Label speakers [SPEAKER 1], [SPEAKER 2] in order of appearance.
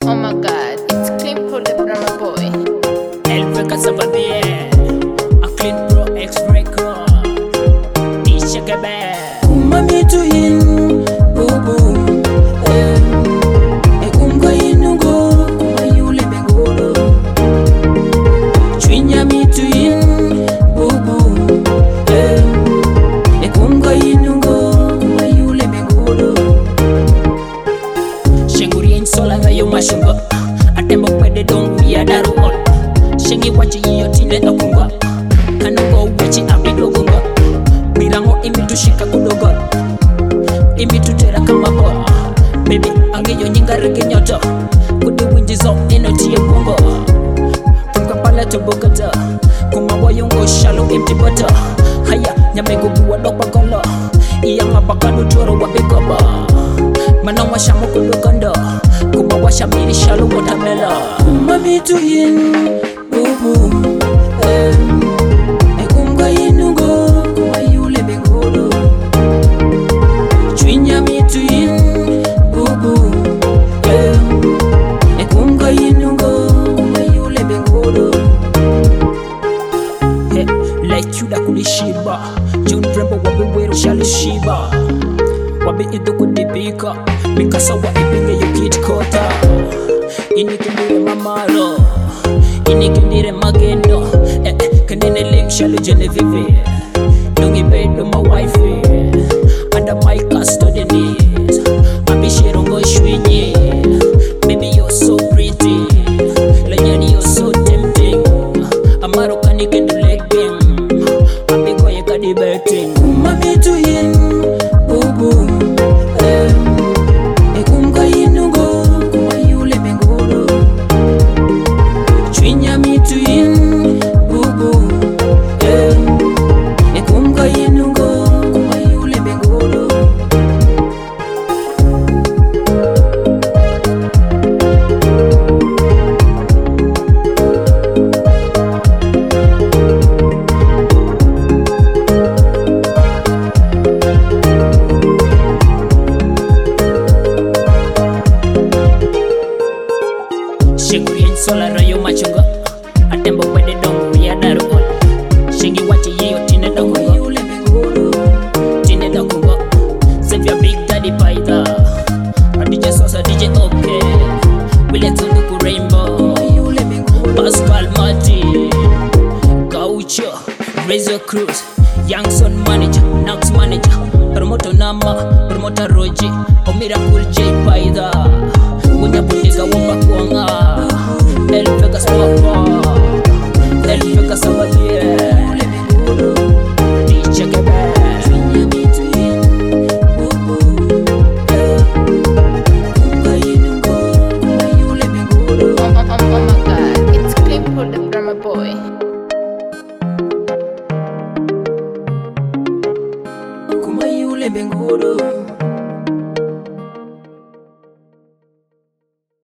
[SPEAKER 1] Oh my god, it's Clean Pro the Drama Boy.
[SPEAKER 2] El Vega Sabadie, a Clean Pro X record. Isha Gabe.
[SPEAKER 3] Mami to yin, boo boo. Ekumga inungo, kumayule bengoro. Chwinya mi to yin, boo boo. Ekumga inungo, kumayule bengoro.
[SPEAKER 2] Shenguri en sola rayo mashunga. Atembo pwede dongu ya daru on. Shengi wachi yiyo tine dokunga. Kanongo wechi abidogunga. Mirango imitu shika kudogon. Imitu tera kama bo. Baby angeyo nyinga rege nyoto. Kudu winjizo inoti ya bongo. Kumka pala tobokata. Kumawayo shalo empty butter. Haya nyamego buwa dokpa kola. Iya ngabakanu toro wabekoba. Mana washa mokudokanda. Kumawasha mini shalo watermelon.
[SPEAKER 3] Mami to yin, boo boo. Ekumga inungo, kumayule bengoro. Chwinya mi to yin, boo boo. Ekumga inungo, kumayule bengoro.
[SPEAKER 2] Hey, like you da kulishiba. June rembo wabe wero shalishiba. Wabe ido kudipika. Mikasa wa ipinge yukit kota. Inikindire mamaro. Inikindire magendo. Kanene link shalo Genevieve. Dungi bedo my wifey. Under my custody knees. Abishirongo shwinyi. Baby you're so pretty. Lanyani you're so tempting. Amaro kanikendo legging. Abiko yekadi betting.
[SPEAKER 3] Mami to yin, boo boo. Ekumga inungo, kumayule bengoro. Chwinya mi to yin, boo boo. Ekumga inungo, kumayule bengoro.
[SPEAKER 2] Shenguri en sola rayo machunga. Atembo pwede dongu ya daru on. Shengi wachi yiyo tine dokunga.
[SPEAKER 3] Kumayule bengoro.
[SPEAKER 2] Tine dokunga. Save your big daddy paida. A DJ Sosa DJ OK. Wile tunduku Rainbow.
[SPEAKER 3] Kumayule bengoro.
[SPEAKER 2] Pascal Mati. Gaucho. Razor Cruz. Young Son Manager. Nox Manager. Promoter Nama. Promoter Roji. Omira Cool J Paida. Wunya Putiga Wumba Kuanga. El Vega Sabadie. El Vega Sabadie. DJ Gabe.
[SPEAKER 3] Chwinya mi to yin, boo boo. Ekumga inungo, kumayule bengoro.
[SPEAKER 1] Oh my god, it's Clean Pro the Drama Boy.
[SPEAKER 3] Kumayule bengoro.